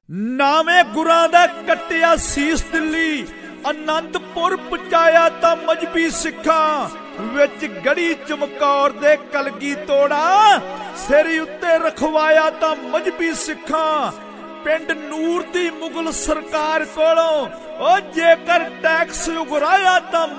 ਨਾਵੇਂ ਗੁਰਾਂ ਦਾ ਕੱਟਿਆ ਸੀਸ ਦਿੱਲੀ, ਅਨੰਦਪੁਰ ਪਹੁੰਚਾਇਆ ਤਾਂ ਮਜਬੀ ਸਿੱਖਾਂ ਵਿੱਚ ਗੜੀ ਚਮਕੌਰ ਦੇ ਕਲਗੀ ਤੋੜਾ, ਸਿਰ ਉੱਤੇ ਰਖਵਾਇਆ ਤਾਂ ਮਜਬੀ ਸਿੱਖਾਂ। ਪਿੰਡ ਨੂਰ ਦੀ ਮੁਗਲ ਸਰਕਾਰ ਕੋਲੋਂ ਉਹ ਜੇਕਰ ਟੈਕਸ ਉਗਰਾਇਆ ਤਾਂ